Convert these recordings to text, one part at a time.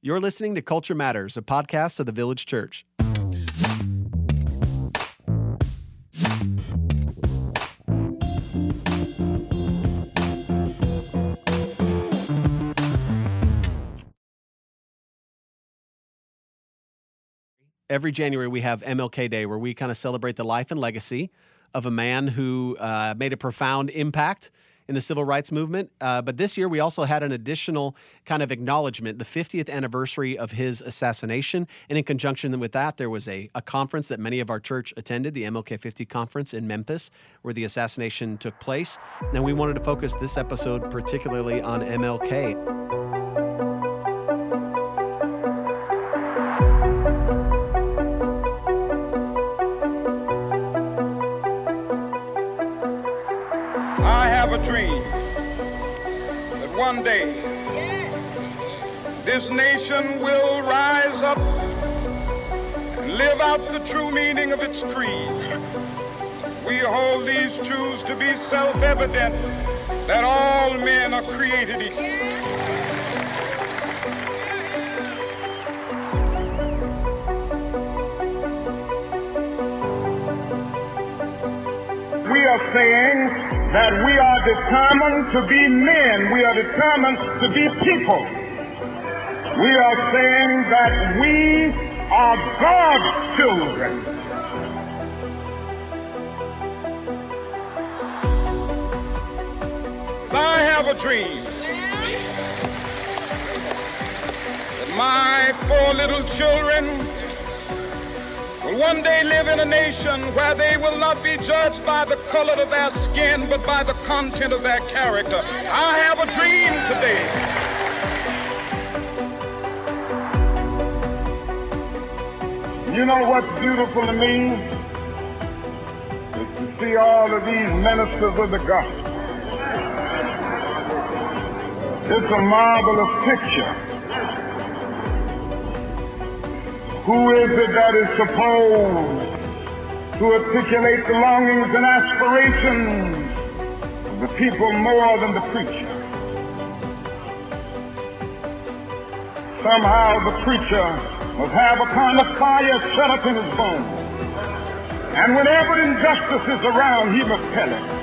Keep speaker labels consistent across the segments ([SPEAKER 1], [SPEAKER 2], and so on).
[SPEAKER 1] You're listening to Culture Matters, a podcast of the Village Church. Every January we have MLK Day, where we kind of celebrate the life and legacy of a man who made a profound impact in the civil rights movement. But this year we also had an additional kind of acknowledgement, the 50th anniversary of his assassination. And in conjunction with that, there was a conference that many of our church attended, the MLK 50 conference in Memphis, where the assassination took place. And we wanted to focus this episode particularly on MLK.
[SPEAKER 2] A dream that one day this nation will rise up and live out the true meaning of its creed. We hold these truths to be self-evident, that all men are created equal.
[SPEAKER 3] We are saying that we are determined to be men. We are determined to be people. We are saying that we are God's children.
[SPEAKER 2] I have a dream that my 4 little children will one day live in a nation where they will not be judged by the color of their skin, but by the content of their character. I have a dream
[SPEAKER 3] today. You know what's beautiful to me? Is to see all of these ministers of the gospel. It's a marvelous picture. Who is it that is supposed to articulate the longings and aspirations of the people more than the preacher? Somehow the preacher must have a kind of fire shut up in his bones. And whenever injustice is around, he must tell it.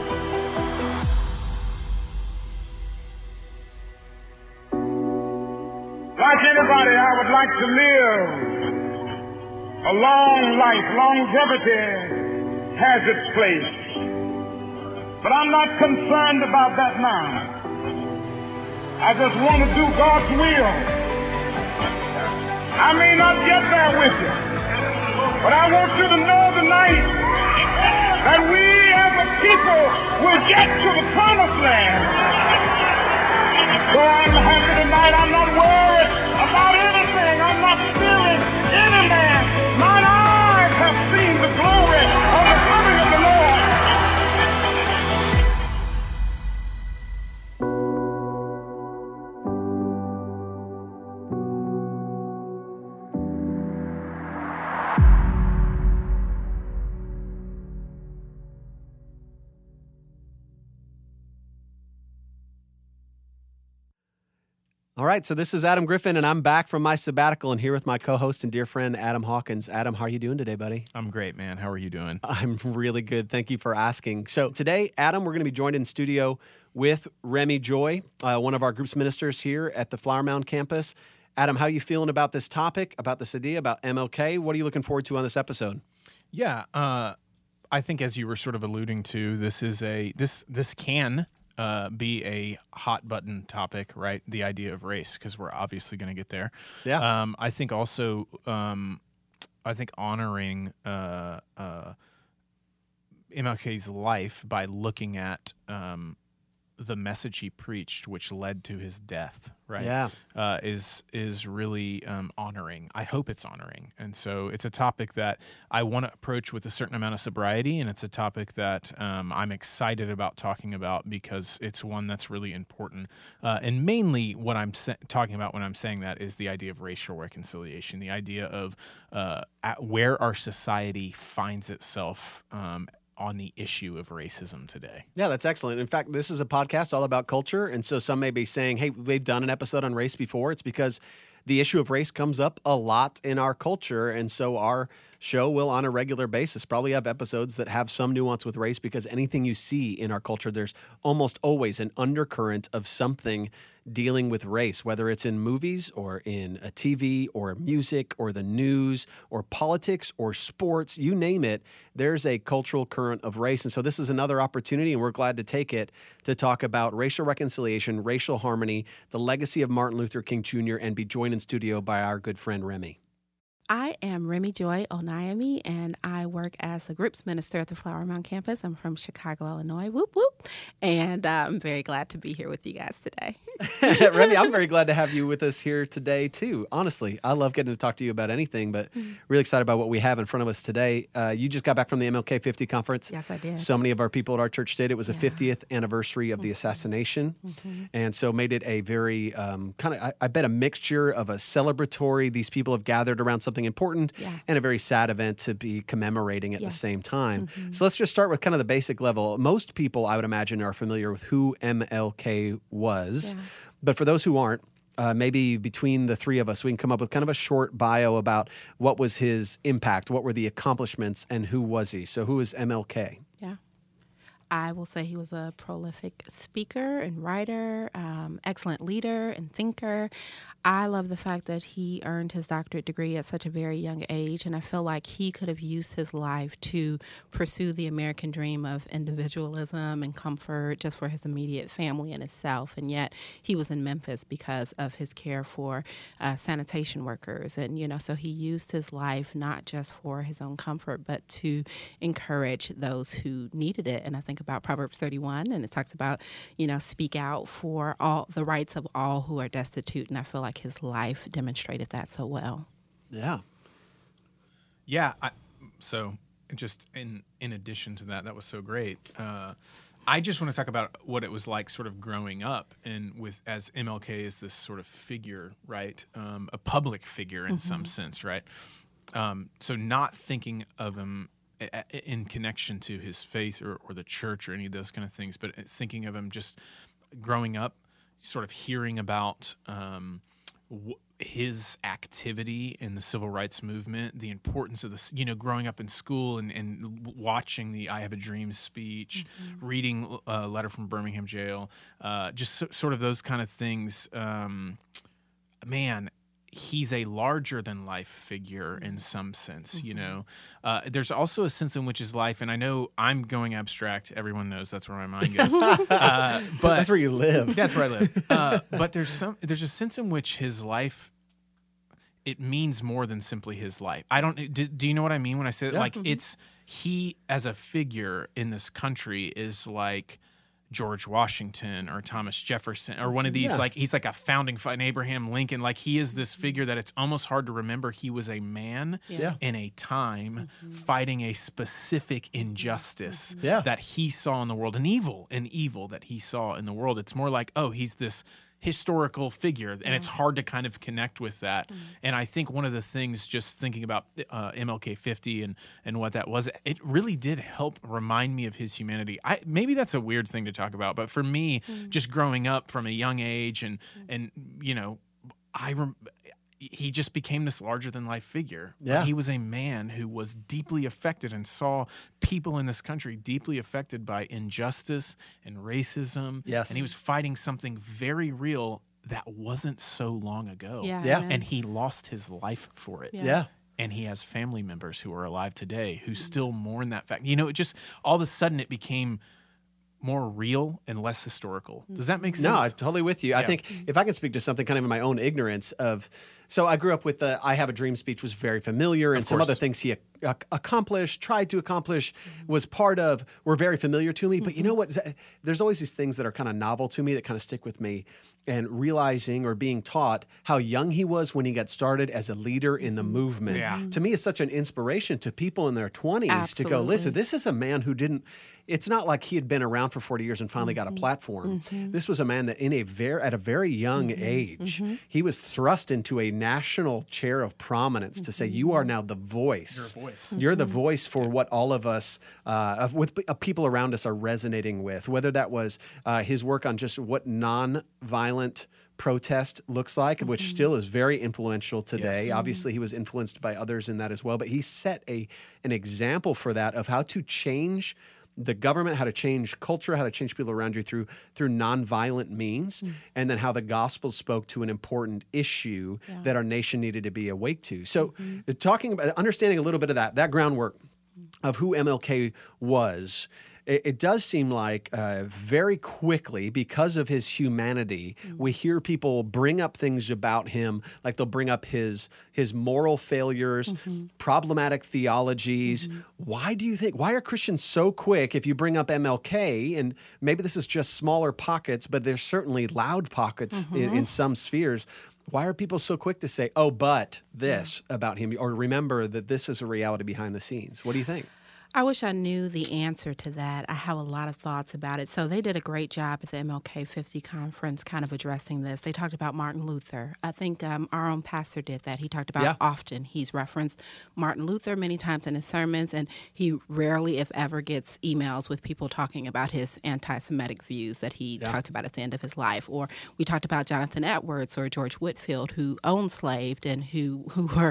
[SPEAKER 3] Like anybody, I would like to live a long life. Longevity has its place. But I'm not concerned about that now. I just want to do God's will. I may not get there with you, but I want you to know tonight that we as a people will get to the promised land. So I'm happy tonight. I'm not worried about anything. I'm not fearing any man. Mine eyes have seen the glory of the coming of the Lord.
[SPEAKER 1] All right, so this is Adam Griffin, and I'm back from my sabbatical and here with my co-host and dear friend, Adam Hawkins. Adam, how are you doing today, buddy?
[SPEAKER 4] I'm great, man. How are you doing?
[SPEAKER 1] I'm really good. Thank you for asking. So today, Adam, we're going to be joined in studio with Remy Joy, one of our group's ministers here at the Flower Mound campus. Adam, how are you feeling about this topic, about this idea, about MLK? What are you looking forward to on this episode?
[SPEAKER 4] Yeah, I think as you were sort of alluding to, this can be a hot button topic, right? The idea of race, because we're obviously going to get there.
[SPEAKER 1] Yeah.
[SPEAKER 4] I think also, honoring MLK's life by looking at the message he preached, which led to his death, right?
[SPEAKER 1] Yeah.
[SPEAKER 4] Is really honoring. I hope it's honoring. And so it's a topic that I want to approach with a certain amount of sobriety, and it's a topic that I'm excited about talking about because it's one that's really important. And mainly what I'm talking about when I'm saying that is the idea of racial reconciliation, the idea of where our society finds itself on the issue of racism today.
[SPEAKER 1] Yeah, that's excellent. In fact, this is a podcast all about culture, and so some may be saying, hey, they've done an episode on race before. It's because the issue of race comes up a lot in our culture, and so our show will, on a regular basis, probably have episodes that have some nuance with race, because anything you see in our culture, there's almost always an undercurrent of something dealing with race, whether it's in movies or in a TV or music or the news or politics or sports, you name it, there's a cultural current of race. And so this is another opportunity, and we're glad to take it to talk about racial reconciliation, racial harmony, the legacy of Martin Luther King Jr., and be joined in studio by our good friend Remy.
[SPEAKER 5] I am Remy Joy Onayemi, and I work as the groups minister at the Flower Mound campus. I'm from Chicago, Illinois. Whoop, whoop. And I'm very glad to be here with you guys today.
[SPEAKER 1] Remy, I'm very glad to have you with us here today, too. Honestly, I love getting to talk to you about anything, but really excited about what we have in front of us today. You just got back from the MLK 50 conference.
[SPEAKER 5] Yes, I did.
[SPEAKER 1] So many of our people at our church did. It was the 50th anniversary of the assassination. And so made it a very I bet a mixture of a celebratory, these people have gathered around something important, and a very sad event to be commemorating at the same time. So let's just start with kind of the basic level. Most people, I would imagine, are familiar with who MLK was. But for those who aren't, maybe between the three of us, we can come up with kind of a short bio about what was his impact, what were the accomplishments, and who was he? So who is MLK?
[SPEAKER 5] Yeah. I will say he was a prolific speaker and writer, excellent leader and thinker. I love the fact that he earned his doctorate degree at such a very young age, and I feel like he could have used his life to pursue the American dream of individualism and comfort just for his immediate family and himself, and yet he was in Memphis because of his care for sanitation workers, and so he used his life not just for his own comfort, but to encourage those who needed it. And I think about Proverbs 31, and it talks about, speak out for all the rights of all who are destitute, and I feel like his life demonstrated that so well.
[SPEAKER 1] Yeah.
[SPEAKER 4] Yeah. So just in addition to that was so great. I just want to talk about what it was like sort of growing up and as MLK is this sort of figure, right? A public figure in some sense, right? So not thinking of him in connection to his faith or the church or any of those kind of things, but thinking of him just growing up, sort of hearing about his activity in the civil rights movement, the importance of this, growing up in school and watching the I Have a Dream speech, reading a letter from Birmingham jail, just sort of those kind of things. Man, he's a larger than life figure in some sense, There's also a sense in which his life, and I know I'm going abstract. Everyone knows that's where my mind goes. But
[SPEAKER 1] that's where you live.
[SPEAKER 4] That's where I live. But there's a sense in which his life, it means more than simply his life. Do you know what I mean when I say that?
[SPEAKER 1] Yeah.
[SPEAKER 4] Like he as a figure in this country is like George Washington or Thomas Jefferson or one of these, like he's like a founding an Abraham Lincoln. Like he is this figure that it's almost hard to remember he was a man in a time fighting a specific injustice that he saw in the world, an evil that he saw in the world. It's more like, oh, he's this historical figure, and it's hard to kind of connect with that. And I think one of the things, just thinking about MLK 50 and what that was, it really did help remind me of his humanity. Maybe that's a weird thing to talk about, but for me, just growing up from a young age and he just became this larger than life figure.
[SPEAKER 1] Yeah.
[SPEAKER 4] He was a man who was deeply affected and saw people in this country deeply affected by injustice and racism.
[SPEAKER 1] Yes.
[SPEAKER 4] And he was fighting something very real that wasn't so long ago.
[SPEAKER 1] Yeah.
[SPEAKER 4] And he lost his life for it.
[SPEAKER 1] Yeah.
[SPEAKER 4] And he has family members who are alive today who still mourn that fact. It just all of a sudden it became more real and less historical. Does that make sense?
[SPEAKER 1] No, I'm totally with you. I think if I can speak to something kind of in my own ignorance of, so I grew up with the I Have a Dream speech was very familiar, and some other things he accomplished, tried to accomplish, was part of, were very familiar to me. But you know what? There's always these things that are kind of novel to me that kind of stick with me, and realizing or being taught how young he was when he got started as a leader in the movement. To me, is such an inspiration to people in their 20s to go, listen, this is a man who didn't, it's not like he had been around for 40 years and finally got a platform. This was a man that at a very young age, he was thrust into a national chair of prominence to say, you are now the voice
[SPEAKER 4] voice.
[SPEAKER 1] You're the voice for what all of us, people around us are resonating with, whether that was his work on just what nonviolent protest looks like, which still is very influential today.
[SPEAKER 4] Yes.
[SPEAKER 1] Obviously, he was influenced by others in that as well, but he set an example for that of how to change the government, how to change culture, how to change people around you through nonviolent means, and then how the gospel spoke to an important issue that our nation needed to be awake to. So talking about, understanding a little bit of that groundwork of who MLK was, it does seem like very quickly, because of his humanity, we hear people bring up things about him, like they'll bring up his moral failures, problematic theologies. Why are Christians so quick, if you bring up MLK, and maybe this is just smaller pockets, but there's certainly loud pockets in some spheres, why are people so quick to say, oh, but this about him, or remember that this is a reality behind the scenes? What do you think?
[SPEAKER 5] I wish I knew the answer to that. I have a lot of thoughts about it. So they did a great job at the MLK 50 conference kind of addressing this. They talked about Martin Luther. I think our own pastor did that. He talked about often. He's referenced Martin Luther many times in his sermons, and he rarely, if ever, gets emails with people talking about his anti-Semitic views that he talked about at the end of his life. Or we talked about Jonathan Edwards or George Whitefield, who owned slaves and who were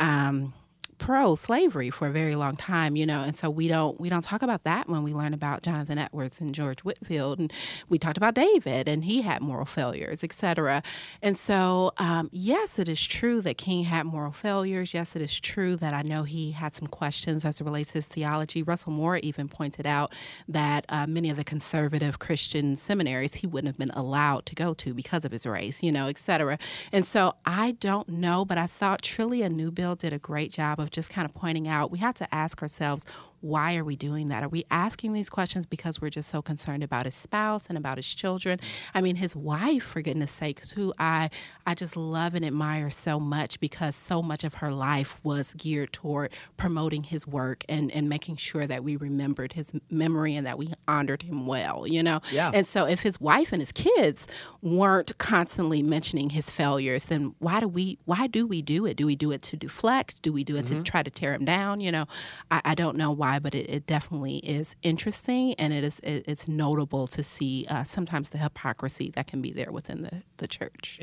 [SPEAKER 5] pro-slavery for a very long time, and so we don't talk about that when we learn about Jonathan Edwards and George Whitefield, and we talked about David, and he had moral failures, etc. And so, yes, it is true that King had moral failures. Yes, it is true that I know he had some questions as it relates to his theology. Russell Moore even pointed out that many of the conservative Christian seminaries he wouldn't have been allowed to go to because of his race, etc. And so I don't know, but I thought Trillia Newbill did a great job of just kind of pointing out we have to ask ourselves, why are we doing that? Are we asking these questions because we're just so concerned about his spouse and about his children? I mean, his wife, for goodness sakes, who I just love and admire so much, because so much of her life was geared toward promoting his work and making sure that we remembered his memory and that we honored him well, Yeah. And so if his wife and his kids weren't constantly mentioning his failures, then why do we do it? Do we do it to deflect? Do we do it to try to tear him down? I don't know why, but it definitely is interesting, and it's notable to see sometimes the hypocrisy that can be there within the church.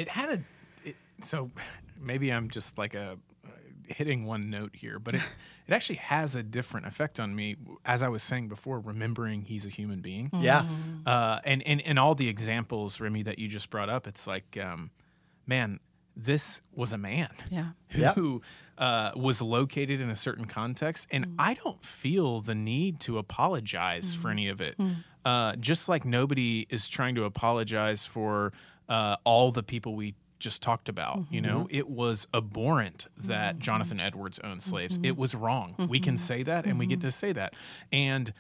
[SPEAKER 4] So maybe I'm just like hitting one note here, but it actually has a different effect on me, as I was saying before, remembering he's a human being.
[SPEAKER 1] Yeah.
[SPEAKER 4] And all the examples, Remy, that you just brought up, it's like, man, this was a man who was located in a certain context, and I don't feel the need to apologize for any of it. Just like nobody is trying to apologize for all the people we just talked about. It was abhorrent that Jonathan Edwards owned slaves. It was wrong. We can say that, and we get to say that. And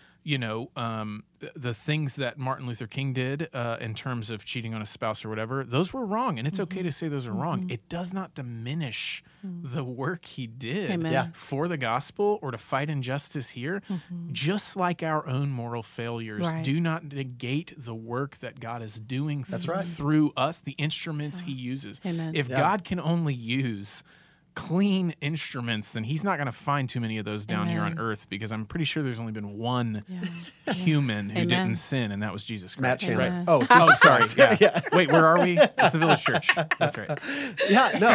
[SPEAKER 4] the things that Martin Luther King did in terms of cheating on a spouse or whatever, those were wrong, and it's okay to say those are wrong. It does not diminish the work he did for the gospel or to fight injustice here. Just like our own moral failures do not negate the work that God is doing through us, the instruments he uses. If God can only use clean instruments, then he's not going to find too many of those down here on earth, because I'm pretty sure there's only been one human who didn't sin, and that was Jesus Christ.
[SPEAKER 1] Matt Chandler.
[SPEAKER 4] Right?
[SPEAKER 1] Oh,
[SPEAKER 4] sorry. Yeah. Wait, where are we? It's the Village Church. That's right.
[SPEAKER 1] Yeah, no,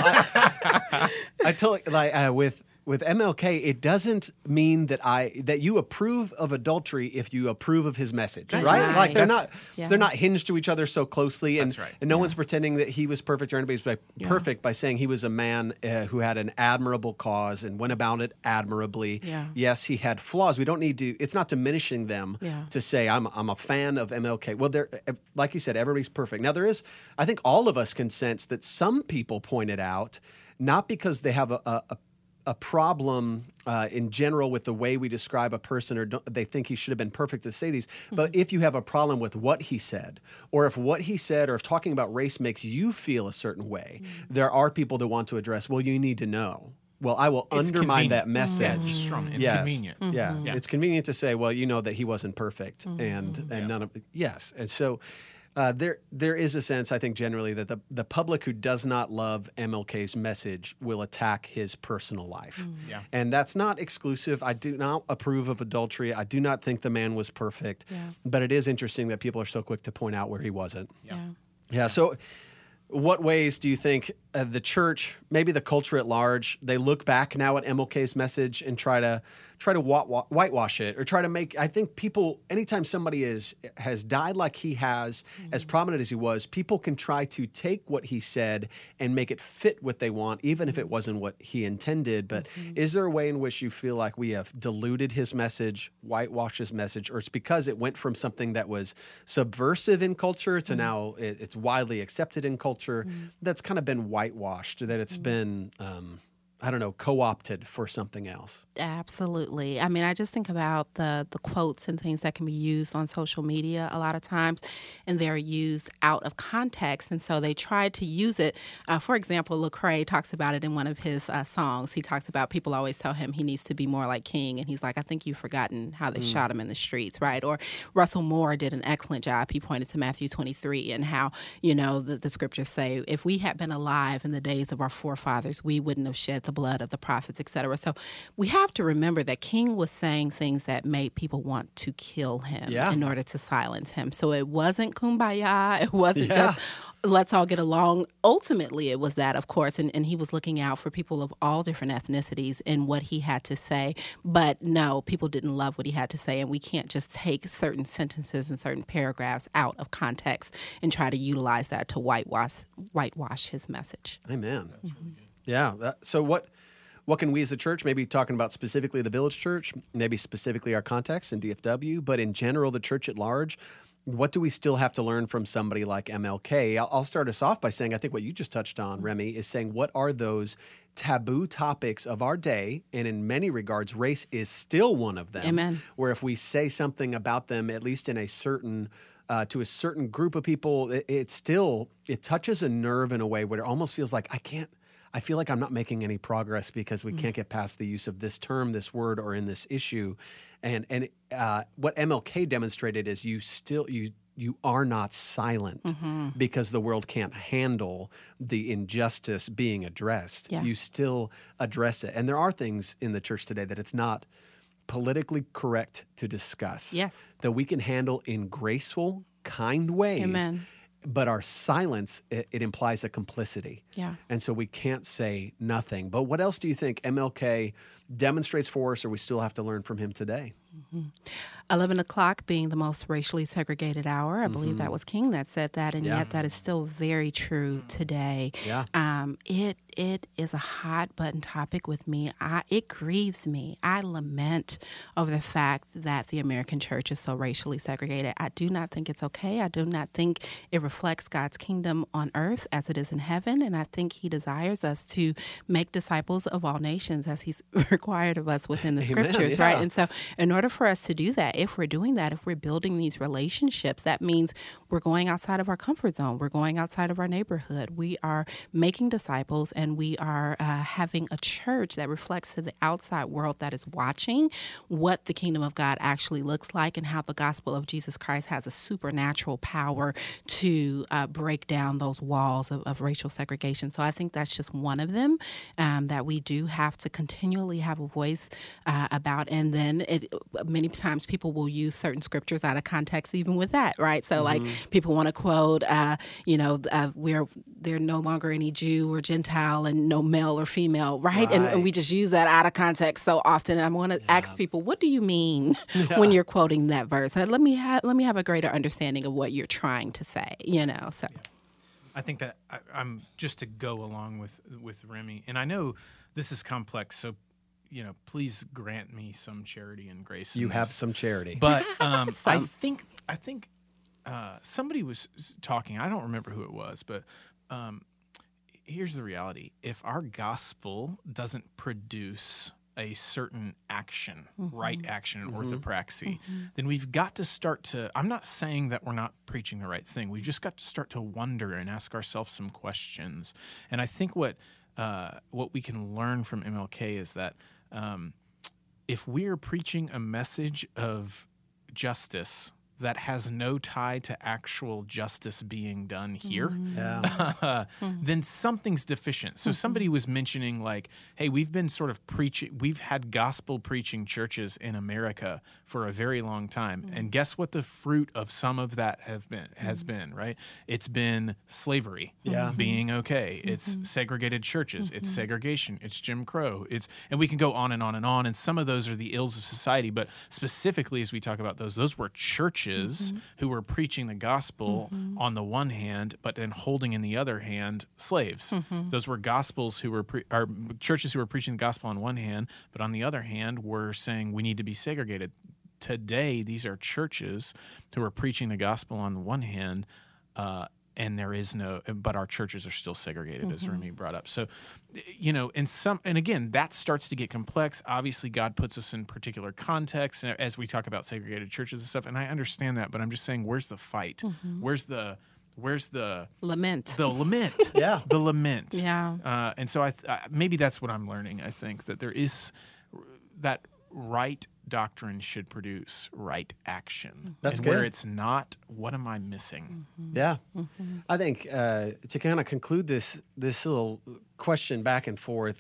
[SPEAKER 1] I totally, with MLK, it doesn't mean that you approve of adultery if you approve of his message, right? Like they're not hinged to each other so closely, and no one's pretending that he was perfect or anybody's perfect by saying he was a man who had an admirable cause and went about it admirably. Yes, he had flaws. We don't need to. It's not diminishing them to say I'm a fan of MLK. Well, like you said, everybody's perfect. Now I think all of us can sense that some people point it out, not because they have a problem in general with the way we describe a person, or they think he should have been perfect to say these. But if you have a problem with what he said, or if what he said, or if talking about race makes you feel a certain way, there are people that want to address, well, you need to know. Well, I will undermine that message.
[SPEAKER 4] Yeah, it's strong. It's convenient.
[SPEAKER 1] Yeah, it's convenient to say, well, you know that he wasn't perfect, and none of yes. And so There is a sense, I think, generally that the public who does not love MLK's message will attack his personal life.
[SPEAKER 4] Yeah.
[SPEAKER 1] And that's not exclusive. I do not approve of adultery. I do not think the man was perfect.
[SPEAKER 5] Yeah.
[SPEAKER 1] But it is interesting that people are so quick to point out where he wasn't.
[SPEAKER 5] Yeah.
[SPEAKER 1] Yeah. So what ways do you think the church, maybe the culture at large, they look back now at MLK's message and try to whitewash it, or try to make? I think people, anytime somebody has died like he has, as prominent as he was, people can try to take what he said and make it fit what they want, even if it wasn't what he intended. But is there a way in which you feel like we have diluted his message, whitewashed his message, or it's because it went from something that was subversive in culture to now it's widely accepted in culture, that's kind of been whitewashed, that it's been co-opted for something else?
[SPEAKER 5] Absolutely. I mean, I just think about the quotes and things that can be used on social media a lot of times, and they're used out of context. And so they try to use it. For example, Lecrae talks about it in one of his songs. He talks about people always tell him he needs to be more like King. And he's like, I think you've forgotten how they shot him in the streets, right? Or Russell Moore did an excellent job. He pointed to Matthew 23 and how, the scriptures say, if we had been alive in the days of our forefathers, we wouldn't have shed the blood of the prophets, etc. So we have to remember that King was saying things that made people want to kill him in order to silence him. So it wasn't kumbaya. It wasn't just let's all get along. Ultimately, it was that, of course, and he was looking out for people of all different ethnicities in what he had to say. But no, people didn't love what he had to say, and we can't just take certain sentences and certain paragraphs out of context and try to utilize that to whitewash his message.
[SPEAKER 1] Amen. That's really good. Yeah. So what can we as a church, maybe talking about specifically the Village Church, maybe specifically our context in DFW, but in general, the church at large, what do we still have to learn from somebody like MLK? I'll start us off by saying, I think what you just touched on, Remy, is saying what are those taboo topics of our day? And in many regards, race is still one of them.
[SPEAKER 5] Amen. Where
[SPEAKER 1] if we say something about them, at least in a certain to a certain group of people, it touches a nerve in a way where it almost feels like I feel like I'm not making any progress because we can't get past the use of this term, this word, or in this issue. And what MLK demonstrated is you are not silent because the world can't handle the injustice being addressed.
[SPEAKER 5] Yeah.
[SPEAKER 1] You still address it. And there are things in the church today that it's not politically correct to discuss.
[SPEAKER 5] Yes.
[SPEAKER 1] That we can handle in graceful, kind ways.
[SPEAKER 5] Amen.
[SPEAKER 1] But our silence, it implies a complicity.
[SPEAKER 5] Yeah.
[SPEAKER 1] And so we can't say nothing. But what else do you think MLK demonstrates for us, or we still have to learn from him today?
[SPEAKER 5] 11 o'clock being the most racially segregated hour. I believe that was King that said that, and yet that is still very true today.
[SPEAKER 1] Yeah.
[SPEAKER 5] It is a hot button topic with me. It grieves me. I lament over the fact that the American church is so racially segregated. I do not think it's okay. I do not think it reflects God's kingdom on earth as it is in heaven, and I think he desires us to make disciples of all nations as he's required of us within the scriptures, right? And so in order for us to do that, if we're doing that, if we're building these relationships, that means we're going outside of our comfort zone. We're going outside of our neighborhood. We are making disciples, and we are having a church that reflects to the outside world that is watching what the kingdom of God actually looks like and how the gospel of Jesus Christ has a supernatural power to break down those walls of racial segregation. So I think that's just one of them that we do have to continually have a voice about. And then many times people will use certain scriptures out of context even with that, right? So like people want to quote, they're no longer any Jew or Gentile and no male or female, right? And we just use that out of context so often. And I want to ask people, what do you mean when you're quoting that verse? Let me have a greater understanding of what you're trying to say, so.
[SPEAKER 4] I think that I'm just to go along with Remy, and I know this is complex, so please grant me some charity and grace.
[SPEAKER 1] You have some charity,
[SPEAKER 4] but I think somebody was talking. I don't remember who it was, but here's the reality: if our gospel doesn't produce a certain action, right action, and orthopraxy, then we've got to start to, I'm not saying that we're not preaching the right thing. We've just got to start to wonder and ask ourselves some questions. And I think what we can learn from MLK is that if we're preaching a message of justice that has no tie to actual justice being done here, then something's deficient. So somebody was mentioning like, hey, we've been sort of we've had gospel preaching churches in America for a very long time. And guess what the fruit of some of that has been, right? It's been slavery being okay. It's segregated churches. It's segregation. It's Jim Crow. And we can go on and on and on. And some of those are the ills of society. But specifically, as we talk about those were churches who were preaching the gospel on the one hand, but then holding in the other hand slaves. Those were gospels who were churches who were preaching the gospel on one hand, but on the other hand were saying we need to be segregated. Today, these are churches who are preaching the gospel on the one hand, and there is but our churches are still segregated, as Remy brought up. So, and again, that starts to get complex. Obviously, God puts us in particular contexts as we talk about segregated churches and stuff, and I understand that, but I'm just saying, where's the fight? Where's the
[SPEAKER 5] lament?
[SPEAKER 4] The lament. The lament.
[SPEAKER 5] Yeah.
[SPEAKER 4] And so maybe that's what I'm learning. I think that there is that right doctrine should produce right action.
[SPEAKER 1] That's
[SPEAKER 4] and
[SPEAKER 1] good.
[SPEAKER 4] Where it's not, what am I missing?
[SPEAKER 1] Yeah. I think to kind of conclude this little question back and forth,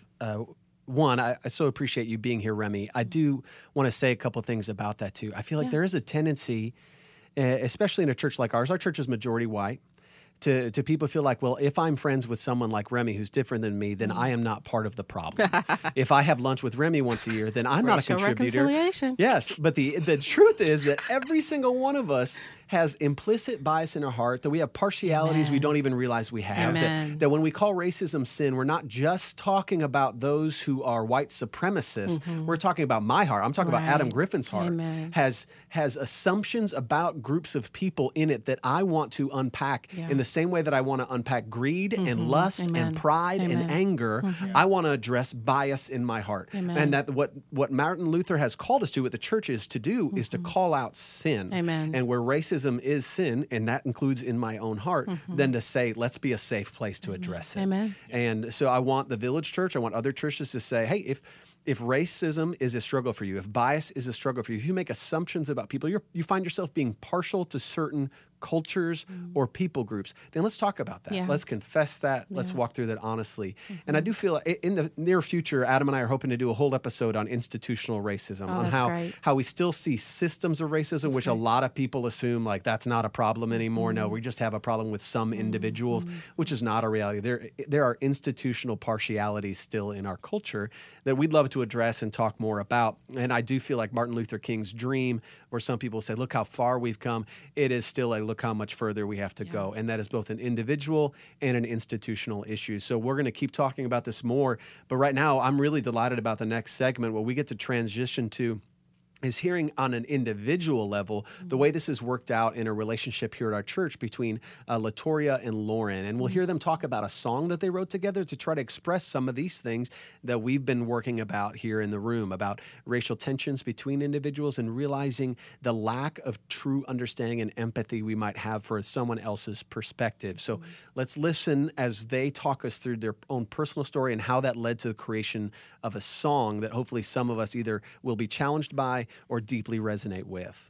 [SPEAKER 1] one, I so appreciate you being here, Remy. I do want to say a couple things about that too. I feel like there is a tendency, especially in a church like ours, our church is majority white, to people feel like, well, if I'm friends with someone like Remy who's different than me, then I am not part of the problem. If I have lunch with Remy once a year, then I'm not a contributor.
[SPEAKER 5] Reconciliation.
[SPEAKER 1] Yes, but the truth is that every single one of us has implicit bias in our heart, that we have partialities we don't even realize we have. That when we call racism sin, we're not just talking about those who are white supremacists. We're talking about my heart. I'm talking about Adam Griffin's heart. Has assumptions about groups of people in it that I want to unpack in the same way that I want to unpack greed and lust and pride and anger. I want to address bias in my heart. And that what Martin Luther has called us to, what the church is to do, is to call out sin. And where racism is sin, and that includes in my own heart, then to say, let's be a safe place to address it. And so I want the Village Church, I want other churches to say, hey, if racism is a struggle for you, if bias is a struggle for you, if you make assumptions about people, you find yourself being partial to certain cultures or people groups, then let's talk about that. Let's confess that. Let's walk through that honestly. And I do feel in the near future, Adam and I are hoping to do a whole episode on institutional racism, on how we still see systems of racism, which a lot of people assume like that's not a problem anymore. No, we just have a problem with some individuals, which is not a reality. There are institutional partialities still in our culture that we'd love to address and talk more about. And I do feel like Martin Luther King's dream, where some people say, look how far we've come, it is still a look how much further we have to go. And that is both an individual and an institutional issue. So we're going to keep talking about this more. But right now, I'm really delighted about the next segment, what we get to transition to is hearing on an individual level the way this has worked out in a relationship here at our church between Latoria and Lauren. And we'll hear them talk about a song that they wrote together to try to express some of these things that we've been working about here in the room, about racial tensions between individuals and realizing the lack of true understanding and empathy we might have for someone else's perspective. So let's listen as they talk us through their own personal story and how that led to the creation of a song that hopefully some of us either will be challenged by or deeply resonate with.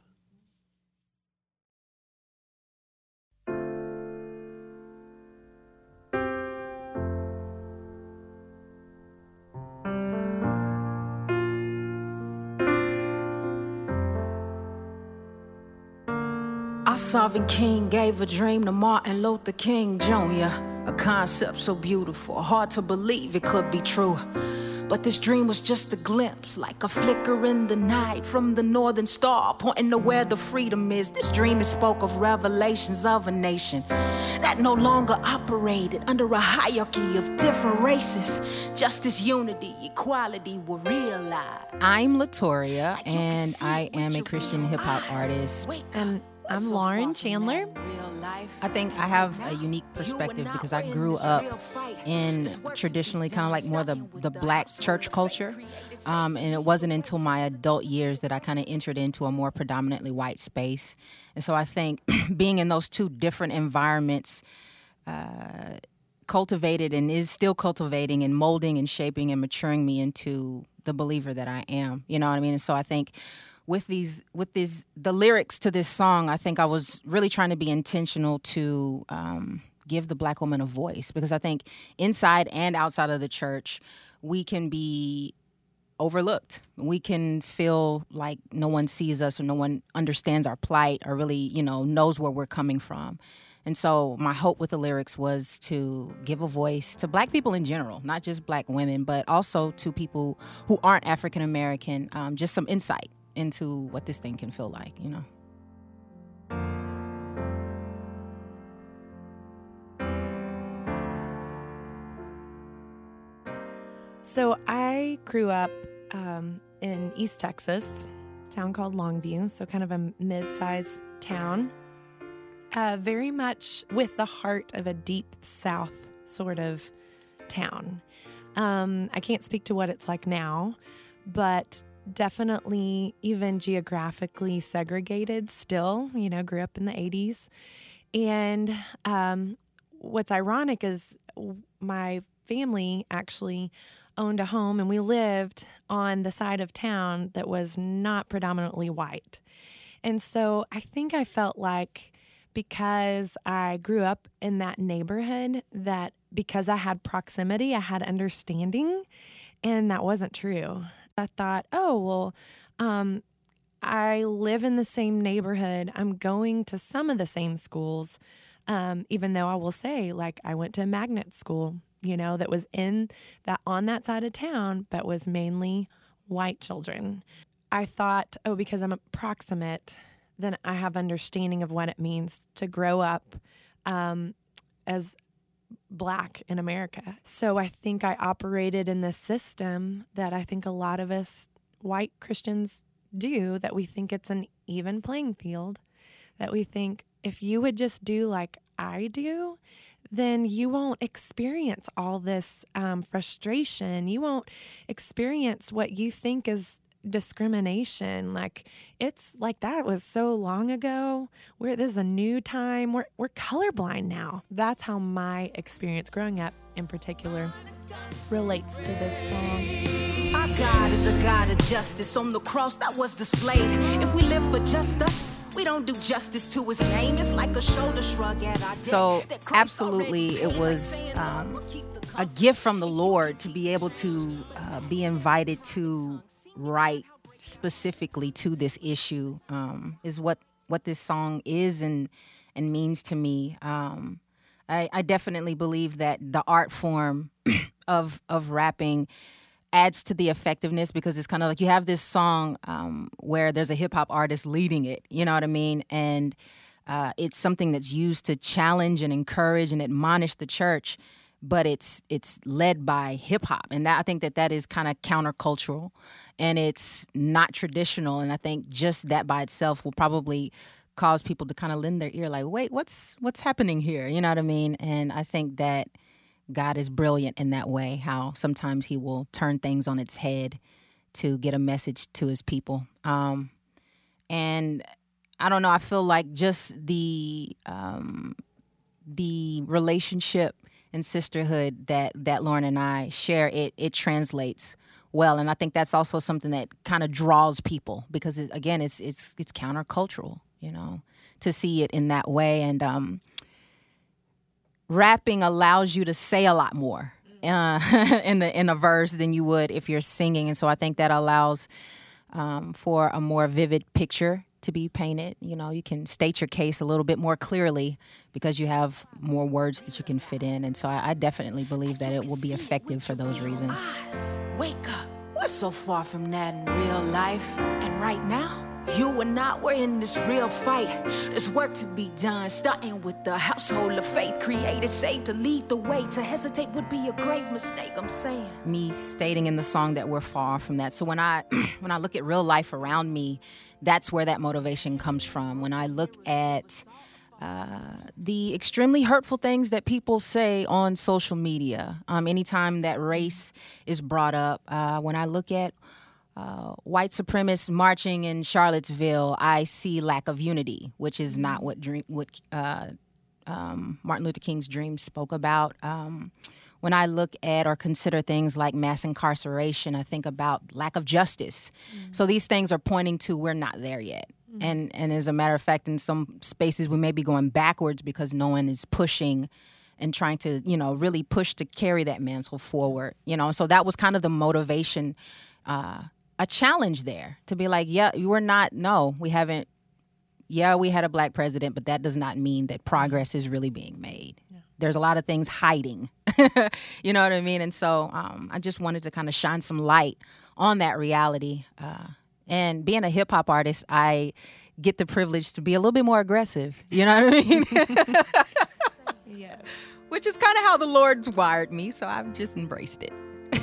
[SPEAKER 6] Our sovereign king gave a dream to Martin Luther King Jr., a concept so beautiful, hard to believe it could be true. But this dream was just a glimpse, like a flicker in the night from the northern star, pointing to where the freedom is. This dream spoke of revelations of a nation that no longer operated under a hierarchy of different races. Justice, unity, equality were realized.
[SPEAKER 7] I'm Latoria, and I am a Christian hip-hop artist.
[SPEAKER 8] And I'm Lauren Chandler.
[SPEAKER 7] I think I have a unique perspective because I grew up in traditionally kind of like more the black church culture. And it wasn't until my adult years that I kind of entered into a more predominantly white space. And so I think being in those two different environments cultivated and is still cultivating and molding and shaping and maturing me into the believer that I am. You know what I mean? And so I think with the lyrics to this song, I think I was really trying to be intentional to give the Black woman a voice, because I think inside and outside of the church, we can be overlooked. We can feel like no one sees us or no one understands our plight or really, knows where we're coming from. And so my hope with the lyrics was to give a voice to Black people in general, not just Black women, but also to people who aren't African American, just some insight into what this thing can feel like,
[SPEAKER 8] So I grew up in East Texas, a town called Longview, so kind of a mid-sized town, very much with the heart of a deep South sort of town. I can't speak to what it's like now, but definitely even geographically segregated still, grew up in the 80s. And what's ironic is my family actually owned a home, and we lived on the side of town that was not predominantly white. And so I think I felt like because I grew up in that neighborhood, that because I had proximity, I had understanding, and that wasn't true. I thought, I live in the same neighborhood. I'm going to some of the same schools, even though I will say, I went to a magnet school, that was on that side of town, but was mainly white children. I thought, because I'm proximate, then I have understanding of what it means to grow up as Black in America. So I think I operated in this system that I think a lot of us white Christians do, that we think it's an even playing field, that we think if you would just do like I do, then you won't experience all this frustration. You won't experience what you think is discrimination. It's like that was so long ago. This is a new time. We're colorblind now. That's how my experience growing up in particular relates to this song.
[SPEAKER 6] Our God is a God of justice. On the cross that was displayed. If we live for justice, we don't do justice to his name. It's like a shoulder shrug at our death.
[SPEAKER 7] So absolutely, it was a gift from the Lord to be able to be invited to write specifically to this issue, is what this song is and means to me. I definitely believe that the art form of rapping adds to the effectiveness, because it's kind of like you have this song where there's a hip-hop artist leading it, you know what I mean? And it's something that's used to challenge and encourage and admonish the church, but it's led by hip-hop. And I think that is kind of countercultural, and it's not traditional. And I think just that by itself will probably cause people to kind of lend their ear like, wait, what's happening here? You know what I mean? And I think that God is brilliant in that way, how sometimes he will turn things on its head to get a message to his people. And I don't know, I feel like just the relationship and sisterhood that Lauren and I share, it translates well. And I think that's also something that kind of draws people, because it's countercultural, to see it in that way. And rapping allows you to say a lot more in a verse than you would if you're singing. And so I think that allows for a more vivid picture to be painted. You can state your case a little bit more clearly because you have more words that you can fit in. And so I definitely believe that it will be effective for those reasons.
[SPEAKER 6] Wake up. We're so far from that in real life. And right now, you and I, we're in this real fight. There's work to be done, starting with the household of faith. Created, saved to lead the way. To hesitate would be a grave mistake, I'm saying.
[SPEAKER 7] Me stating in the song that we're far from that. So when I look at real life around me, that's where that motivation comes from. When I look at the extremely hurtful things that people say on social media, anytime that race is brought up, when I look at white supremacists marching in Charlottesville, I see lack of unity, which is not what Martin Luther King's dream spoke about. when I look at or consider things like mass incarceration, I think about lack of justice. So these things are pointing to we're not there yet. And as a matter of fact, in some spaces we may be going backwards because no one is pushing and trying to, really push to carry that mantle forward. So that was kind of the motivation, a challenge there to be like, we haven't. Yeah, we had a black president, but that does not mean that progress is really being made. Yeah. There's a lot of things hiding. You know what I mean? And so I just wanted to kind of shine some light on that reality. And being a hip hop artist, I get the privilege to be a little bit more aggressive. You know what I mean?
[SPEAKER 8] Yes.
[SPEAKER 7] Which is kind of how the Lord's wired me, so I've just embraced it.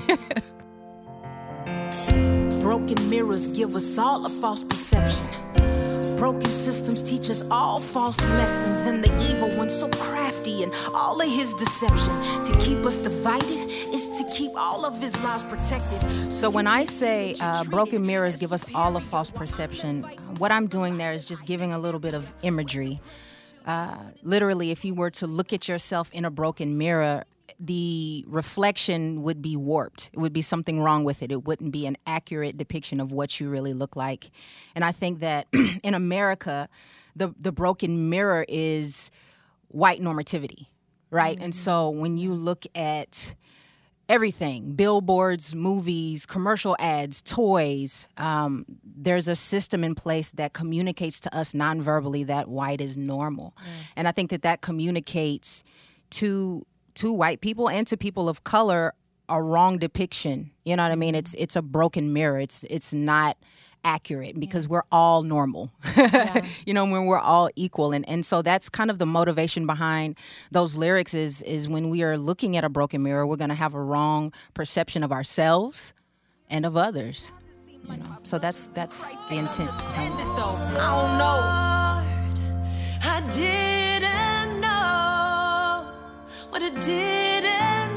[SPEAKER 6] Broken mirrors give us all a false perception. Broken systems teach us all false lessons, and the evil one so crafty in all of his deception. To keep us divided is to keep all of his lives protected.
[SPEAKER 7] So when I say broken mirrors give us all a false perception, what I'm doing there is just giving a little bit of imagery. Literally, if you were to look at yourself in a broken mirror, the reflection would be warped. It would be something wrong with it. It wouldn't be an accurate depiction of what you really look like. And I think that in America, the broken mirror is white normativity, right? Mm-hmm. And so when you look at everything, billboards, movies, commercial ads, toys, there's a system in place that communicates to us nonverbally that white is normal. Mm. And I think that communicates to white people and to people of color a wrong depiction. You know what I mean? It's a broken mirror. It's not accurate because we're all normal, when we're all equal. And so that's kind of the motivation behind those lyrics is when we are looking at a broken mirror, we're going to have a wrong perception of ourselves and of others. So that's the intent.
[SPEAKER 6] I don't know. I didn't know what I didn't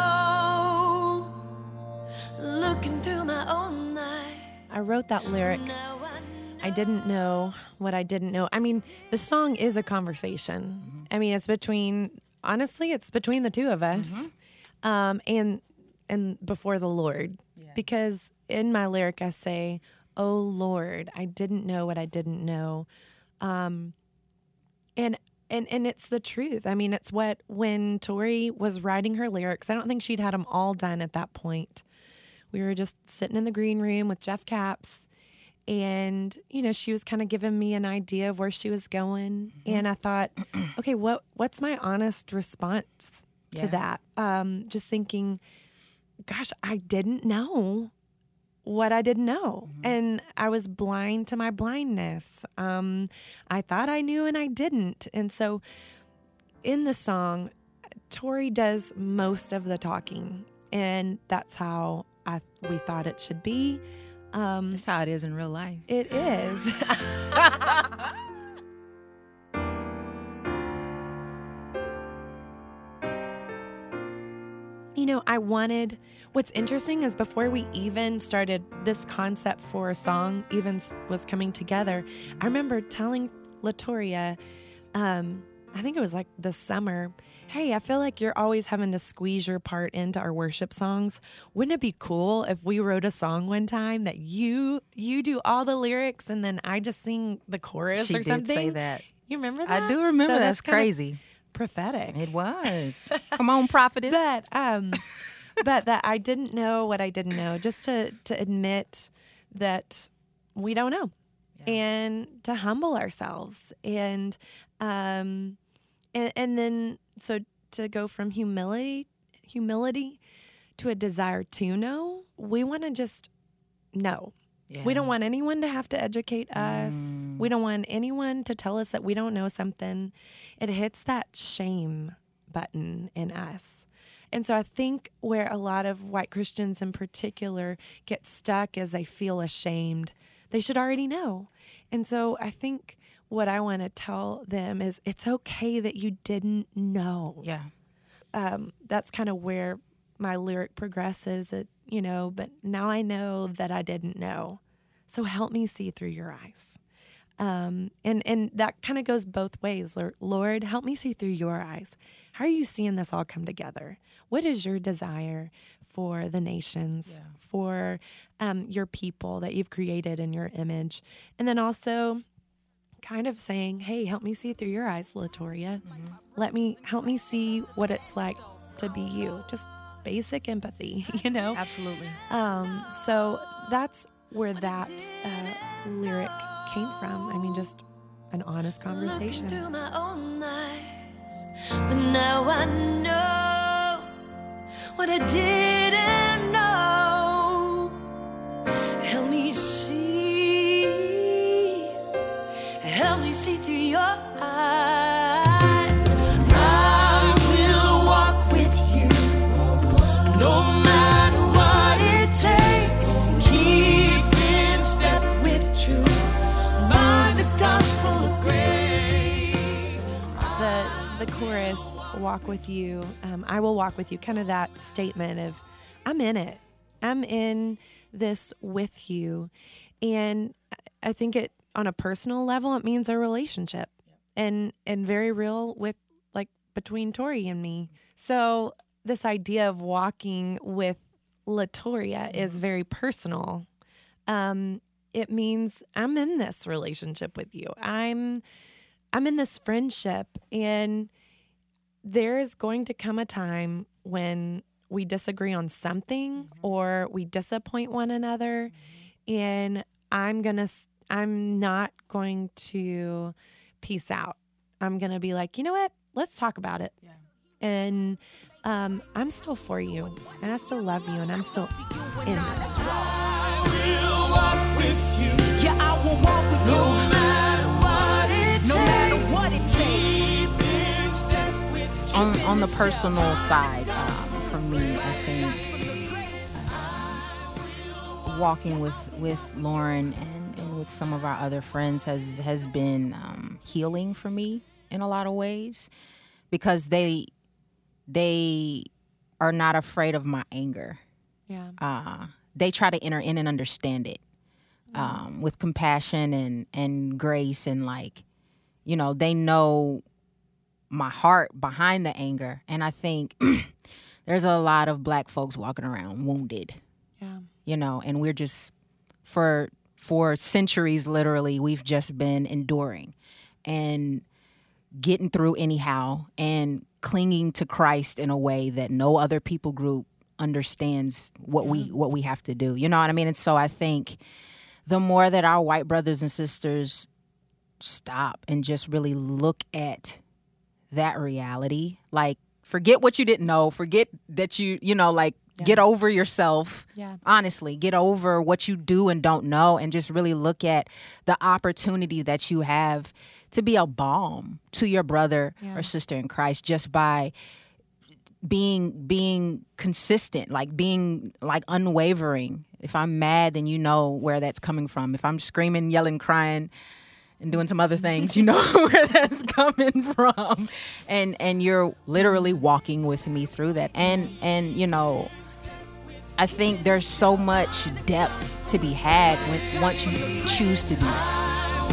[SPEAKER 6] know. Looking through my own eyes.
[SPEAKER 8] I wrote that lyric. I didn't know what I didn't know. I mean, the song is a conversation. Mm-hmm. I mean, it's between the two of us, and before the Lord. Yeah. Because in my lyric, I say, "Oh Lord, I didn't know what I didn't know," and it's the truth. I mean, it's what when Tori was writing her lyrics, I don't think she'd had them all done at that point. We were just sitting in the green room with Jeff Capps, and, she was kind of giving me an idea of where she was going. Mm-hmm. And I thought, okay, what's my honest response to that? Just thinking, gosh, I didn't know what I didn't know. Mm-hmm. And I was blind to my blindness. I thought I knew and I didn't. And so in the song, Tori does most of the talking, and that's how we thought it should be.
[SPEAKER 7] That's how it is in real life.
[SPEAKER 8] It is. What's interesting is before we even started this concept for a song even was coming together, I remember telling LaToria, I think it was like this summer, hey, I feel like you're always having to squeeze your part into our worship songs. Wouldn't it be cool if we wrote a song one time that you do all the lyrics and then I just sing the chorus or something?
[SPEAKER 7] She did say that.
[SPEAKER 8] You remember that?
[SPEAKER 7] I do remember. So that's crazy.
[SPEAKER 8] Prophetic.
[SPEAKER 7] It was. Come on, prophetess.
[SPEAKER 8] But that I didn't know what I didn't know, just to admit that we don't know, and to humble ourselves, and then so to go from humility to a desire to know. We want to just know. Yeah. We don't want anyone to have to educate us. We don't want anyone to tell us that we don't know something. It hits that shame button in us. And so I think where a lot of white Christians in particular get stuck is they feel ashamed. They should already know. And so I think what I want to tell them is it's okay that you didn't know.
[SPEAKER 7] Yeah.
[SPEAKER 8] That's kind of where my lyric progresses, but now I know that I didn't know. So help me see through your eyes. And that kind of goes both ways. Lord, help me see through your eyes. How are you seeing this all come together? What is your desire for the nations, for your people that you've created in your image? And then also kind of saying, hey, help me see through your eyes, Latoria. Help me see what it's like to be you. Just basic empathy,
[SPEAKER 7] Absolutely.
[SPEAKER 8] So that's where that lyric came from. I mean, just an honest conversation.
[SPEAKER 9] Through my own eyes, but now I know what I didn't know. Help me see through your eyes. I will walk with you, no matter what it takes. Keep in step with truth by the gospel of grace.
[SPEAKER 8] The chorus, walk with you, I will walk with you, kind of that statement of, I'm in it. I'm in this with you. And I think it, on a personal level, it means a relationship and very real with, like, between Tori and me. So this idea of walking with Latoria is very personal. It means I'm in this relationship with you. I'm in this friendship, and there is going to come a time when we disagree on something or we disappoint one another, and I'm not going to peace out. I'm going to be like, you know what? Let's talk about it. Yeah. And I'm still for you, and I still love you, and I'm still in this.
[SPEAKER 9] I will walk with you. Yeah, I will walk with you. No matter what it takes. Keep in step with you.
[SPEAKER 7] On the personal side, for me, I think walking with Lauren and with some of our other friends has been healing for me in a lot of ways, because they are not afraid of my anger.
[SPEAKER 8] Yeah.
[SPEAKER 7] They try to enter in and understand it with compassion and grace, and, like, they know my heart behind the anger. And I think there's a lot of Black folks walking around wounded.
[SPEAKER 8] Yeah.
[SPEAKER 7] And we're just, for centuries, literally, we've just been enduring and getting through anyhow and clinging to Christ in a way that no other people group understands what we have to do. You know what I mean? And so I think the more that our white brothers and sisters stop and just really look at that reality, like, forget what you didn't know, forget that get over yourself.
[SPEAKER 8] Yeah.
[SPEAKER 7] Honestly, get over what you do and don't know, and just really look at the opportunity that you have to be a balm to your brother or sister in Christ, just by being consistent, like being like unwavering. If I'm mad, then you know where that's coming from. If I'm screaming, yelling, crying, and doing some other things, you know where that's coming from. And you're literally walking with me through that. And I think there's so much depth to be had once you choose to do that.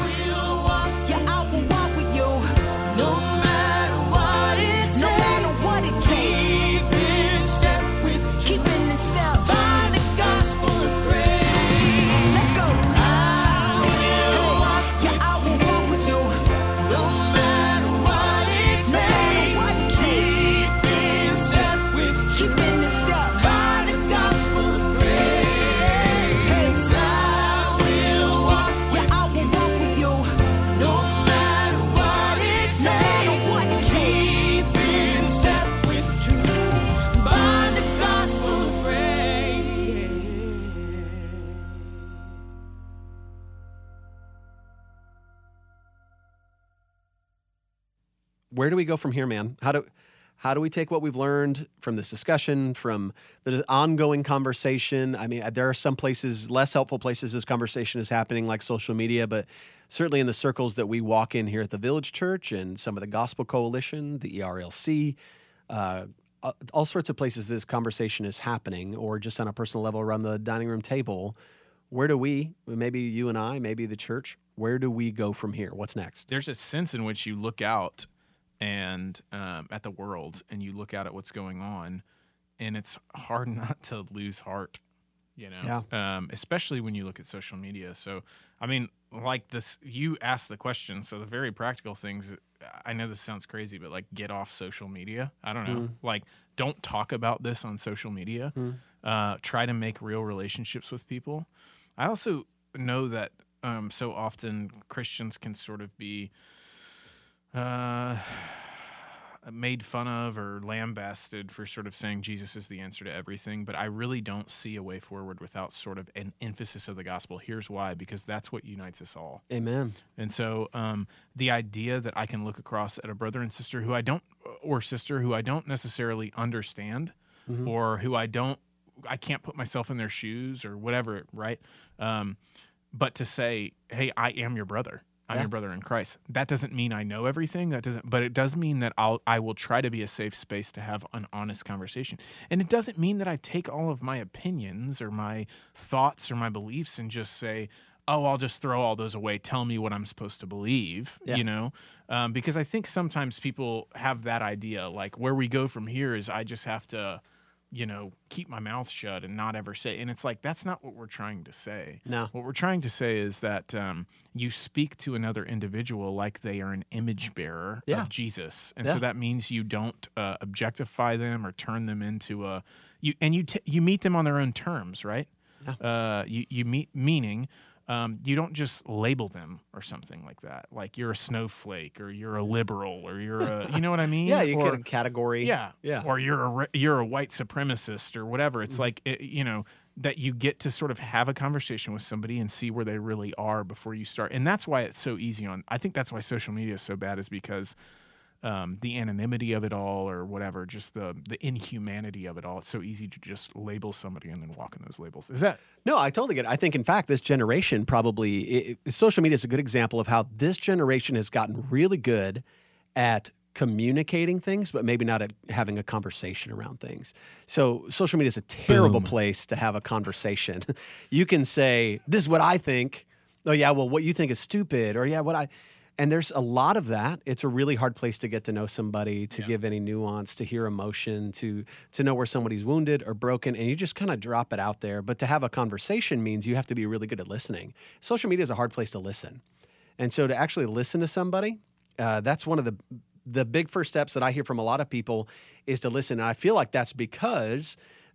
[SPEAKER 1] Where do we go from here, man? How do we take what we've learned from this discussion, from the ongoing conversation? I mean, there are some places, less helpful places this conversation is happening, like social media, but certainly in the circles that we walk in here at the Village Church and some of the Gospel Coalition, the ERLC, all sorts of places this conversation is happening, or just on a personal level around the dining room table. Where do we, maybe you and I, maybe the church, Where do we go from here? What's next?
[SPEAKER 4] There's a sense in which you look out and at the world, and you look out at what's going on, and it's hard not to lose heart, especially when you look at social media. So, I mean, like this, you asked the question, so the very practical things, I know this sounds crazy, but like get off social media. I don't know. Like, don't talk about this on social media. Try to make real relationships with people. I also know that so often Christians can sort of be made fun of or lambasted for sort of saying Jesus is the answer to everything, but I really don't see a way forward without sort of an emphasis of the gospel. Here's why: because that's what unites us all.
[SPEAKER 1] Amen.
[SPEAKER 4] And so the idea that I can look across at a brother and sister who I don't necessarily understand, or who I can't put myself in their shoes or whatever, right? But to say, hey, I am your brother. I'm your brother in Christ. That doesn't mean I know everything. But it does mean that I will try to be a safe space to have an honest conversation. And it doesn't mean that I take all of my opinions or my thoughts or my beliefs and just say, oh, I'll just throw all those away. Tell me what I'm supposed to believe, because I think sometimes people have that idea, like where we go from here is I just have to, keep my mouth shut and not ever say. And it's like, that's not what we're trying to say.
[SPEAKER 1] No.
[SPEAKER 4] What we're trying to say is that you speak to another individual like they are an image bearer of Jesus. And so that means you don't objectify them or turn them into you meet them on their own terms, right? Yeah. Meaning you don't just label them or something like that. Like you're a snowflake or you're a liberal or you're a, you know what I mean?
[SPEAKER 1] Yeah, you get a category.
[SPEAKER 4] Yeah. Or you're a white supremacist or whatever. It's like, that you get to sort of have a conversation with somebody and see where they really are before you start. And that's why it's so easy I think that's why social media is so bad, is because the anonymity of it all or whatever, just the inhumanity of it all. It's so easy to just label somebody and then walk in those labels. Is that?
[SPEAKER 1] No, I totally get it. I think, in fact, this generation social media is a good example of how this generation has gotten really good at communicating things, but maybe not at having a conversation around things. So social media is a terrible place to have a conversation. You can say, this is what I think. Oh, yeah, well, what you think is stupid. Or, yeah, and there's a lot of that. It's a really hard place to get to know somebody, to give any nuance, to hear emotion, to know where somebody's wounded or broken, and you just kind of drop it out there. But to have a conversation means you have to be really good at listening. Social media is a hard place to listen. And so to actually listen to somebody, that's one of the big first steps that I hear from a lot of people is to listen. And I feel like that's because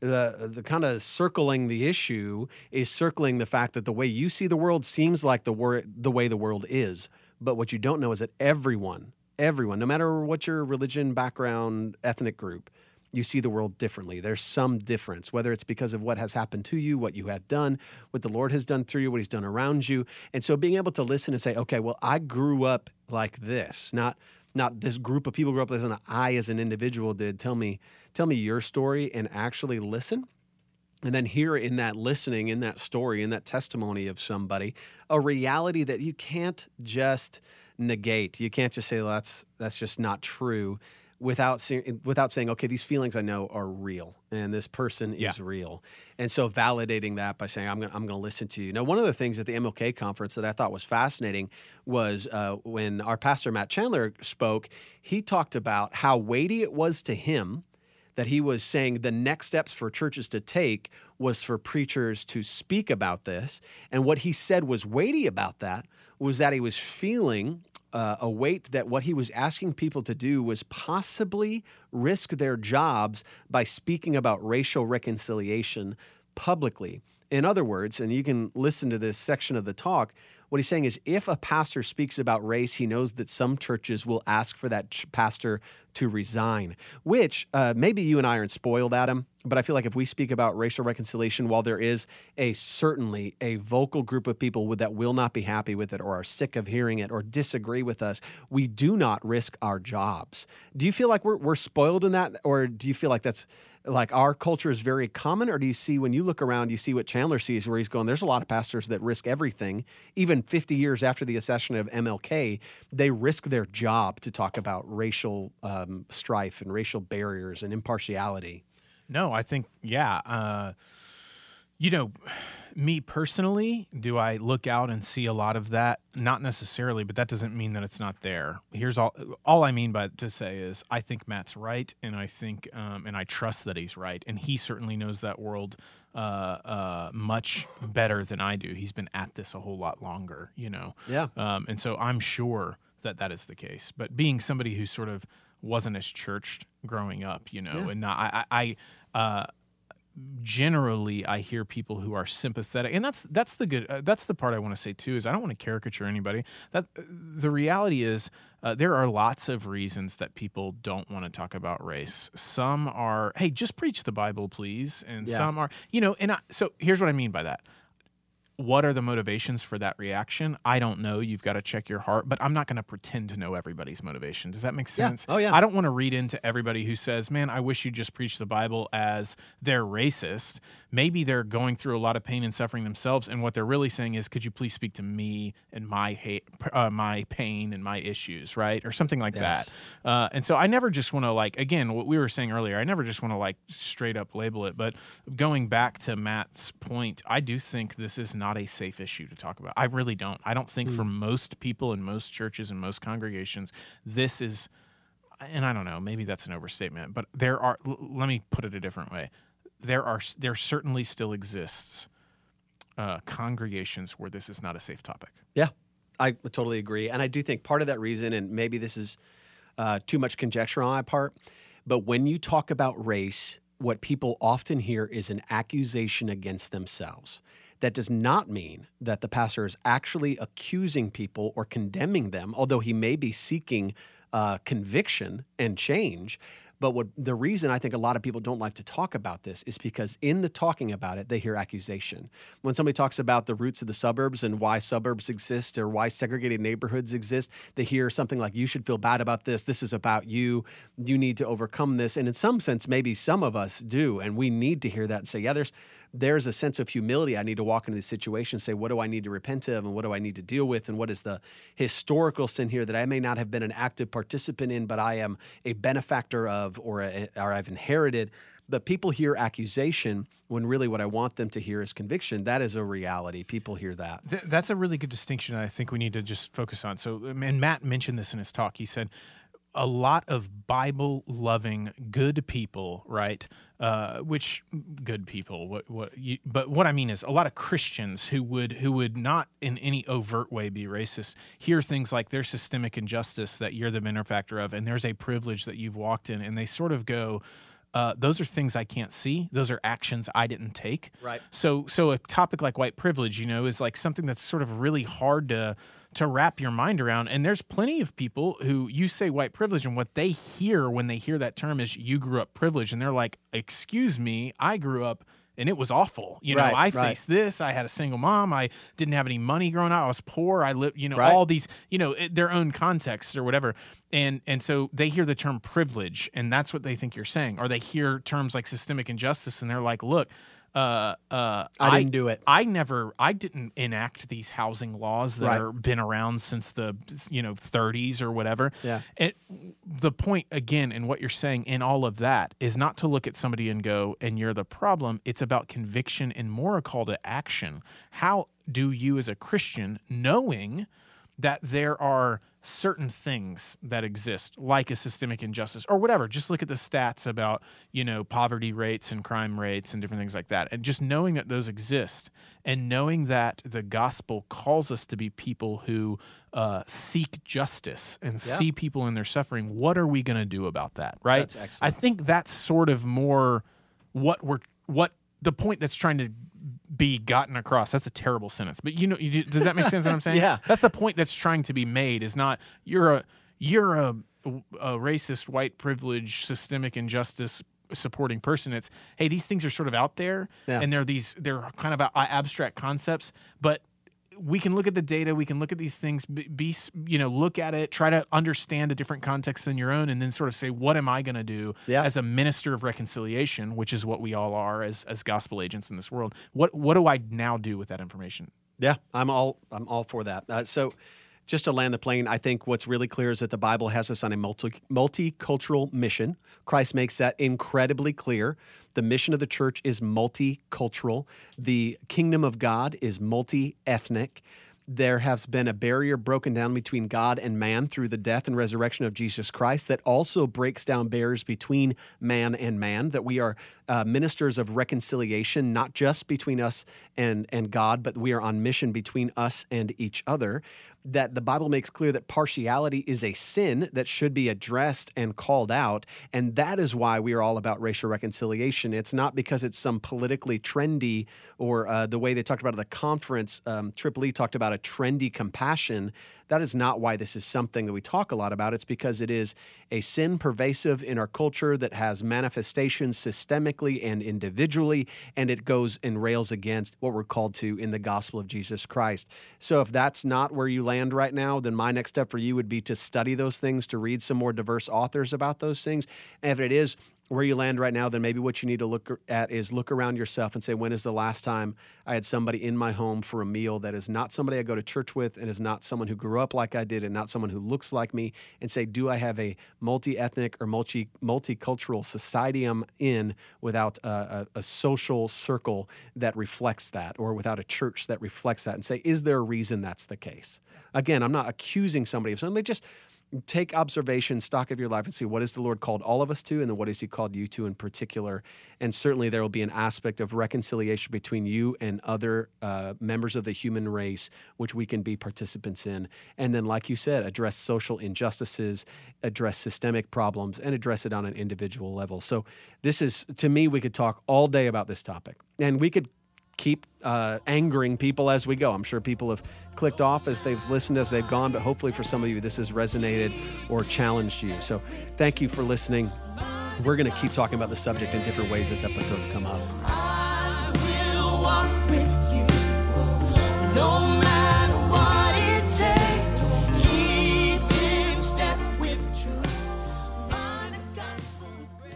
[SPEAKER 1] the kind of circling the issue is circling the fact that the way you see the world seems like the way the world is. But what you don't know is that everyone, no matter what your religion, background, ethnic group, you see the world differently. There's some difference, whether it's because of what has happened to you, what you have done, what the Lord has done through you, what he's done around you. And so being able to listen and say, okay, well, I grew up like this, not this group of people grew up like this, and I as an individual did. Tell me your story and actually listen. And then hear in that listening, in that story, in that testimony of somebody, a reality that you can't just negate. You can't just say, well, that's just not true, without saying, okay, these feelings I know are real, and this person is real. And so validating that by saying, I'm going to listen to you. Now, one of the things at the MLK conference that I thought was fascinating was when our pastor, Matt Chandler, spoke, he talked about how weighty it was to him that he was saying the next steps for churches to take was for preachers to speak about this. And what he said was weighty about that was that he was feeling a weight that what he was asking people to do was possibly risk their jobs by speaking about racial reconciliation publicly. In other words, and you can listen to this section of the talk, what he's saying is if a pastor speaks about race, he knows that some churches will ask for that pastor to resign, which maybe you and I aren't spoiled, Adam, but I feel like if we speak about racial reconciliation, while there is certainly a vocal group of people that will not be happy with it or are sick of hearing it or disagree with us, we do not risk our jobs. Do you feel like we're spoiled in that, or do you feel like that's like our culture is very common, or do you see, when you look around, you see what Chandler sees, where he's going, there's a lot of pastors that risk everything. Even 50 years after the assassination of MLK, they risk their job to talk about racial strife and racial barriers and impartiality.
[SPEAKER 4] No, I think, You know, me personally, do I look out and see a lot of that? Not necessarily, but that doesn't mean that it's not there. Here's all I mean by to say is I think Matt's right, and I think and I trust that he's right, and he certainly knows that world much better than I do. He's been at this a whole lot longer, you know.
[SPEAKER 1] Yeah.
[SPEAKER 4] And so I'm sure that is the case. But being somebody who sort of wasn't as churched growing up, you know, and not, generally I hear people who are sympathetic, and that's the good that's the part I want to say too, is I don't want to caricature anybody. That the reality is there are lots of reasons that people don't want to talk about race. Some are, hey, just preach the Bible, please, and some are, you know, so here's what I mean by that. What are the motivations for that reaction? I don't know. You've got to check your heart, but I'm not going to pretend to know everybody's motivation. Does that make sense?
[SPEAKER 1] Yeah. Oh, yeah.
[SPEAKER 4] I don't want to read into everybody who says, man, I wish you just preach the Bible as they're racist. Maybe they're going through a lot of pain and suffering themselves, and what they're really saying is, could you please speak to me and my pain and my issues, right? Or something like that. And so I never just want to, like, again, what we were saying earlier, I never just want to, like, straight up label it. But going back to Matt's point, I do think this is not a safe issue to talk about. I really don't. I don't think for most people in most churches and most congregations, this is, and I don't know, maybe that's an overstatement, but there are, let me put it a different way. There certainly still exists congregations where this is not a safe topic.
[SPEAKER 1] Yeah, I totally agree. And I do think part of that reason, and maybe this is too much conjecture on my part, but when you talk about race, what people often hear is an accusation against themselves. That does not mean that the pastor is actually accusing people or condemning them, although he may be seeking conviction and change. But the reason I think a lot of people don't like to talk about this is because in the talking about it, they hear accusation. When somebody talks about the roots of the suburbs and why suburbs exist or why segregated neighborhoods exist, they hear something like, you should feel bad about this. This is about you. You need to overcome this. And in some sense, maybe some of us do. And we need to hear that and say, yeah, there's a sense of humility. I need to walk into this situation and say, what do I need to repent of and what do I need to deal with? And what is the historical sin here that I may not have been an active participant in, but I am a benefactor of or I've inherited. But people hear accusation when really what I want them to hear is conviction. That is a reality. People hear that.
[SPEAKER 4] That's a really good distinction I think we need to just focus on. So, and Matt mentioned this in his talk. He said, a lot of Bible-loving good people, right? Which good people? But what I mean is, a lot of Christians who would not in any overt way be racist hear things like there's systemic injustice that you're the benefactor of, and there's a privilege that you've walked in, and they sort of go, those are things I can't see. Those are actions I didn't take.
[SPEAKER 1] Right.
[SPEAKER 4] So a topic like white privilege, you know, is like something that's sort of really hard to wrap your mind around. And there's plenty of people who you say white privilege, and what they hear when they hear that term is you grew up privileged. And they're like, excuse me, I grew up and it was awful. You know, I faced this. I had a single mom. I didn't have any money growing up. I was poor. I lived, you know, all these, you know, their own contexts or whatever. And so they hear the term privilege, and that's what they think you're saying. Or they hear terms like systemic injustice, and they're like, look,
[SPEAKER 1] I didn't do it.
[SPEAKER 4] I didn't enact these housing laws that are been around since the 30s or whatever.
[SPEAKER 1] Yeah.
[SPEAKER 4] The point again in what you're saying in all of that is not to look at somebody and go, and you're the problem. It's about conviction and more a call to action. How do you as a Christian, knowing that there are certain things that exist, like a systemic injustice or whatever. Just look at the stats about, you know, poverty rates and crime rates and different things like that. And just knowing that those exist and knowing that the gospel calls us to be people who seek justice and see people in their suffering. What are we going to do about that, right?
[SPEAKER 1] That's excellent.
[SPEAKER 4] I think that's sort of more what the point that's trying to be gotten across. That's a terrible sentence, but you know, does that make sense? What I'm saying?
[SPEAKER 1] Yeah,
[SPEAKER 4] that's the point that's trying to be made. Is not you're a racist, white privilege, systemic injustice supporting person. It's, hey, these things are sort of out there, and they're kind of abstract concepts, but we can look at the data, we can look at these things, look at it, try to understand a different context than your own, and then sort of say, what am I going to do as a minister of reconciliation, which is what we all are as gospel agents in this world. What do I now do with that information?
[SPEAKER 1] Yeah, I'm all for that. So just to land the plane, I think what's really clear is that the Bible has us on a multicultural mission. Christ makes that incredibly clear. The mission of the church is multicultural. The kingdom of God is multi-ethnic. There has been a barrier broken down between God and man through the death and resurrection of Jesus Christ that also breaks down barriers between man and man, that we are ministers of reconciliation, not just between us and God, but we are on mission between us and each other. That the Bible makes clear that partiality is a sin that should be addressed and called out, and that is why we are all about racial reconciliation. It's not because it's some politically trendy or the way they talked about at the conference, Triple E talked about a trendy compassion. That is not why this is something that we talk a lot about. It's because it is a sin pervasive in our culture that has manifestations systemically and individually, and it goes and rails against what we're called to in the gospel of Jesus Christ. So if that's not where you land right now, then my next step for you would be to study those things, to read some more diverse authors about those things. And if it is where you land right now, then maybe what you need to look at is look around yourself and say, when is the last time I had somebody in my home for a meal that is not somebody I go to church with and is not someone who grew up like I did and not someone who looks like me, and say, do I have a multi-ethnic or multicultural society I'm in without a social circle that reflects that, or without a church that reflects that, and say, is there a reason that's the case? Again, I'm not accusing somebody of something, just take observation, stock of your life, and see what has the Lord called all of us to, and then what has he called you to in particular. And certainly there will be an aspect of reconciliation between you and other members of the human race, which we can be participants in. And then, like you said, address social injustices, address systemic problems, and address it on an individual level. So this is, to me, we could talk all day about this topic. And we could keep angering people as we go. I'm sure people have clicked off as they've listened, as they've gone, but hopefully for some of you this has resonated or challenged you. So thank you for listening. We're going to keep talking about the subject in different ways as episodes come up.
[SPEAKER 9] I will walk with you, no matter what it takes. Keep in step with truth. Mind the gospel of grace.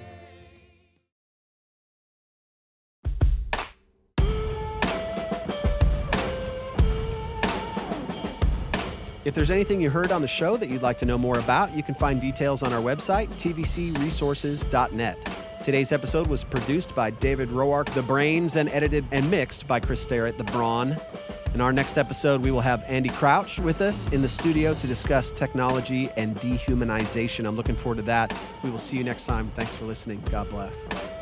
[SPEAKER 1] If there's anything you heard on the show that you'd like to know more about, you can find details on our website, tvcresources.net. Today's episode was produced by David Roark, the brains, and edited and mixed by Chris Sterrett, the brawn. In our next episode, we will have Andy Crouch with us in the studio to discuss technology and dehumanization. I'm looking forward to that. We will see you next time. Thanks for listening. God bless.